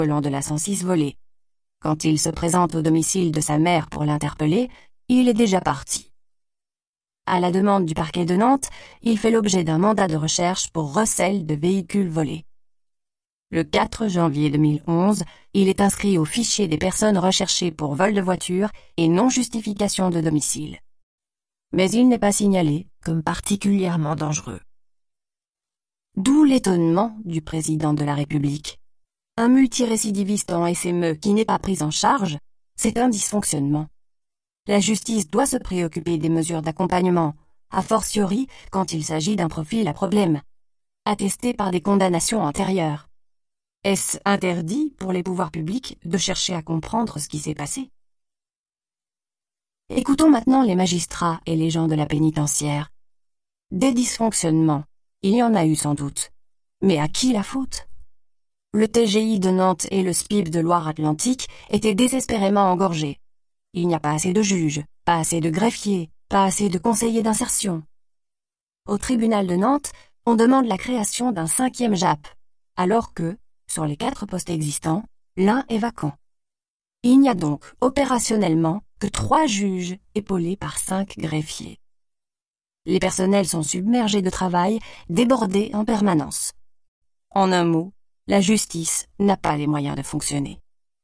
volant de la 106 volé. Quand il se présente au domicile de sa mère pour l'interpeller, il est déjà parti. À la demande du parquet de Nantes, il fait l'objet d'un mandat de recherche pour recel de véhicules volés. Le 4 janvier 2011, il est inscrit au fichier des personnes recherchées pour vol de voiture et non-justification de domicile. Mais il n'est pas signalé comme particulièrement dangereux. D'où l'étonnement du président de la République. Un multirécidiviste en SME qui n'est pas pris en charge, c'est un dysfonctionnement. La justice doit se préoccuper des mesures d'accompagnement, a fortiori quand il s'agit d'un profil à problème, attesté par des condamnations antérieures. Est-ce interdit pour les pouvoirs publics de chercher à comprendre ce qui s'est passé? Écoutons maintenant les magistrats et les gens de la pénitentiaire. Des dysfonctionnements, il y en a eu sans doute. Mais à qui la faute? Le TGI de Nantes et le SPIP de Loire-Atlantique étaient désespérément engorgés. Il n'y a pas assez de juges, pas assez de greffiers, pas assez de conseillers d'insertion. Au tribunal de Nantes, on demande la création d'un 5e JAP, alors que, sur les 4 postes existants, l'un est vacant. Il n'y a donc, opérationnellement, que 3 juges épaulés par 5 greffiers. Les personnels sont submergés de travail, débordés en permanence. En un mot, la justice n'a pas les moyens de fonctionner.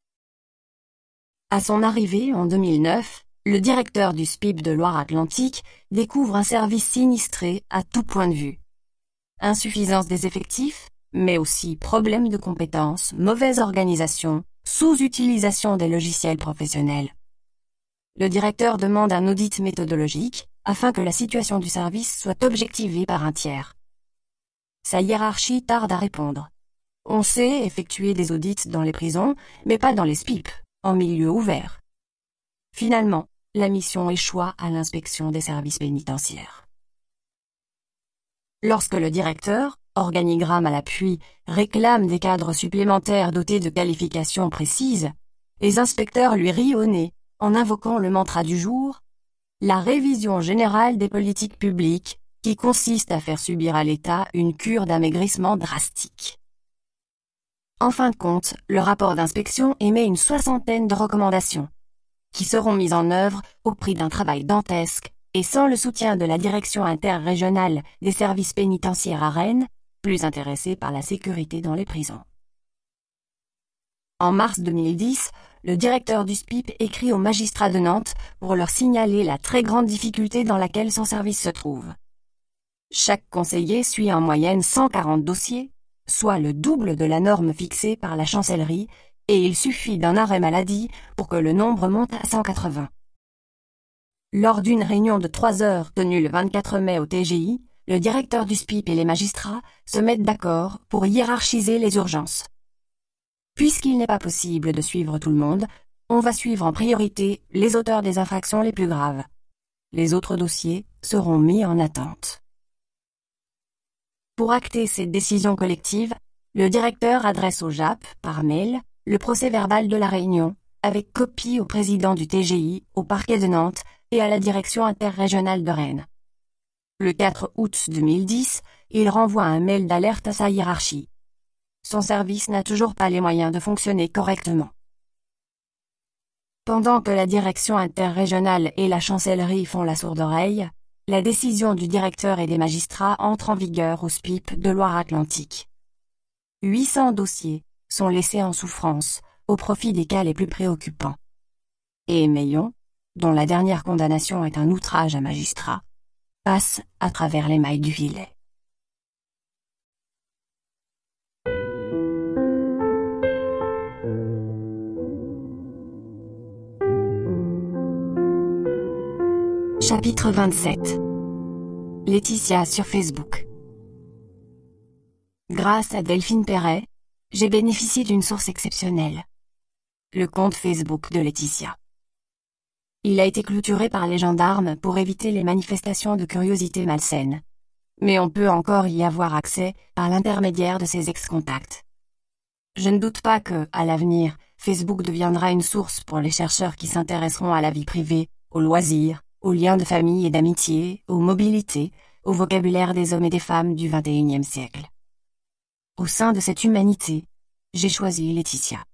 À son arrivée en 2009, le directeur du SPIP de Loire-Atlantique découvre un service sinistré à tout point de vue. Insuffisance des effectifs, mais aussi problèmes de compétences, mauvaise organisation, sous-utilisation des logiciels professionnels. Le directeur demande un audit méthodologique afin que la situation du service soit objectivée par un tiers. Sa hiérarchie tarde à répondre. On sait effectuer des audits dans les prisons, mais pas dans les SPIP, en milieu ouvert. Finalement, la mission échoua à l'inspection des services pénitentiaires. Lorsque le directeur, organigramme à l'appui, réclame des cadres supplémentaires dotés de qualifications précises, les inspecteurs lui rient au nez en invoquant le mantra du jour, la révision générale des politiques publiques qui consiste à faire subir à l'État une cure d'amaigrissement drastique. En fin de compte, le rapport d'inspection émet une 60aine de recommandations, qui seront mises en œuvre au prix d'un travail dantesque et sans le soutien de la direction interrégionale des services pénitentiaires à Rennes, plus intéressée par la sécurité dans les prisons. En mars 2010, le directeur du SPIP écrit aux magistrats de Nantes pour leur signaler la très grande difficulté dans laquelle son service se trouve. Chaque conseiller suit en moyenne 140 dossiers, soit le double de la norme fixée par la chancellerie, et il suffit d'un arrêt maladie pour que le nombre monte à 180. Lors d'une réunion de 3 heures tenue le 24 mai au TGI, le directeur du SPIP et les magistrats se mettent d'accord pour hiérarchiser les urgences. Puisqu'il n'est pas possible de suivre tout le monde, on va suivre en priorité les auteurs des infractions les plus graves. Les autres dossiers seront mis en attente. Pour acter cette décision collective, le directeur adresse au JAP, par mail, le procès-verbal de la réunion, avec copie au président du TGI, au parquet de Nantes et à la direction interrégionale de Rennes. Le 4 août 2010, il renvoie un mail d'alerte à sa hiérarchie. Son service n'a toujours pas les moyens de fonctionner correctement. Pendant que la direction interrégionale et la chancellerie font la sourde oreille, la décision du directeur et des magistrats entre en vigueur au SPIP de Loire-Atlantique. 800 dossiers sont laissés en souffrance au profit des cas les plus préoccupants. Et Meillon, dont la dernière condamnation est un outrage à magistrat, passe à travers les mailles du filet. Chapitre 27. Laetitia sur Facebook. Grâce à Delphine Perret, j'ai bénéficié d'une source exceptionnelle. Le compte Facebook de Laetitia. Il a été clôturé par les gendarmes pour éviter les manifestations de curiosité malsaine. Mais on peut encore y avoir accès par l'intermédiaire de ses ex-contacts. Je ne doute pas que, à l'avenir, Facebook deviendra une source pour les chercheurs qui s'intéresseront à la vie privée, aux loisirs, aux liens de famille et d'amitié, aux mobilités, au vocabulaire des hommes et des femmes du XXIe siècle. Au sein de cette humanité, j'ai choisi Laetitia.